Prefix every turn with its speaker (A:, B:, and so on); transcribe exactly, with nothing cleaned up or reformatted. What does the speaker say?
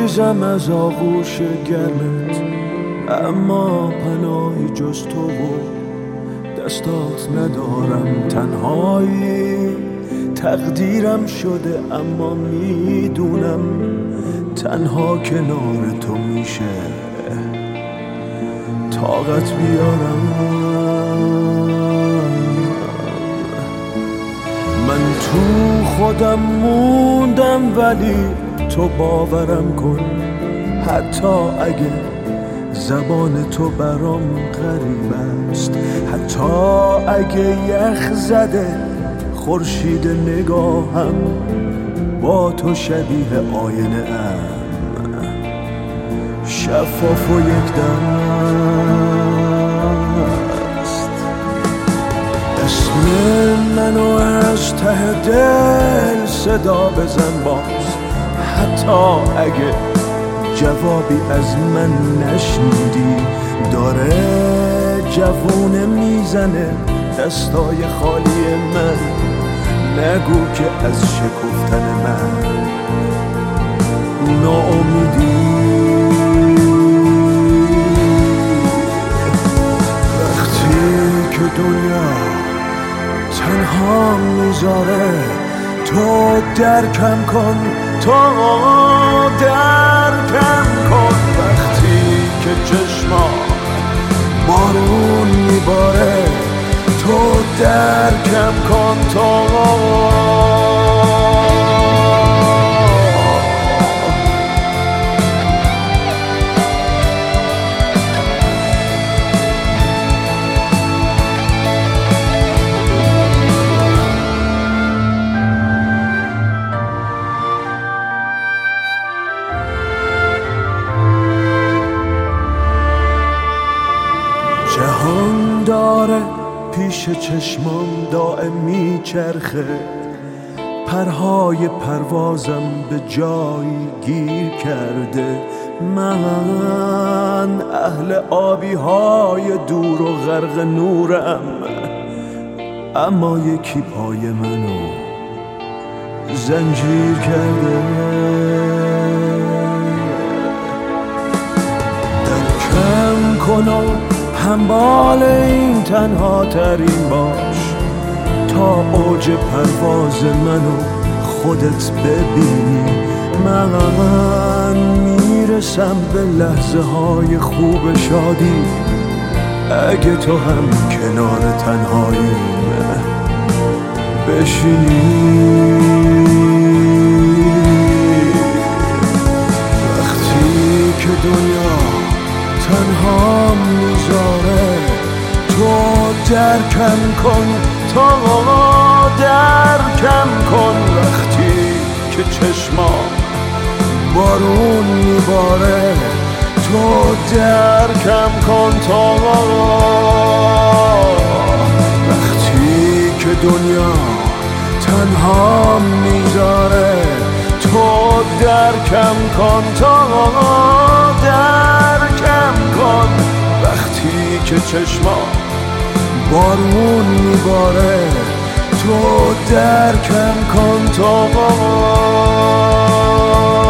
A: گریزم از آغوش گرمت، اما پناهی جز تو و دستات ندارم. تنهایی تقدیرم شده، اما میدونم تنها کنار تو میشه طاقت بیارم. من تو خودم موندم ولی تو باورم کن، حتی اگه زبان تو برام غریب است، حتی اگه یخ زده خورشید نگاهم با تو شبیه آینه ام، شفاف و یک دست. اسم منو از ته دل صدا بزن باز، حتی اگه جوابی از من نشنیدی. داره جوونه میزنه دستای خالی من، نگو که از شکفتن من ناامیدی. وقتی که دنیا تنها میذاره تو درکم کن، تو درکم کن. وقتی که چشما بارون میباره تو درکم کن، تو جهان داره پیش چشمام دائم میچرخه، پرهای پروازم به جایی گیر کرده. من اهل آبی های دور و غرق نورم، اما یکی پای منو زنجیر کرده. درکم کنم همبال این تنها ترین باش، تا اوج پرواز منو خودت ببینی. من میرسم به لحظه های خوب شادی، اگه تو هم کنار تنهاییم بشینی. وقتی که دنیا تنها میذاره تو درکم کن، تو درکم کن. وقتی که چشما بارون میباره تو درکم کن، تو وقتی که دنیا تنها میذاره تو درکم کن، تو درکم کن. وقتی که چشما بارون میباره تو درکم کن، تو